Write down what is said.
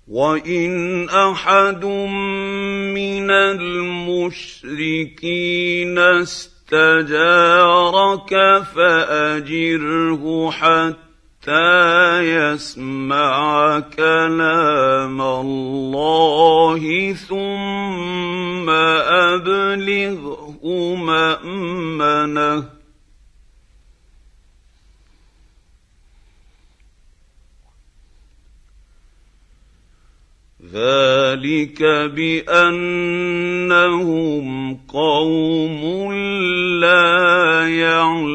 وَإِنْ أَحَدٌ مِّنَ الْمُشْرِكِينَ اسْتَجَارَكَ فَأَجِرْهُ حَتَّىٰ يَسْمَعَ كَلَامَ اللَّهِ ثُمَّ أَبْلِغْهُ مَأْمَنَهُ. ذَلِكَ بِأَنَّهُمْ قَوْمٌ لَّا يَعْلَمُونَ.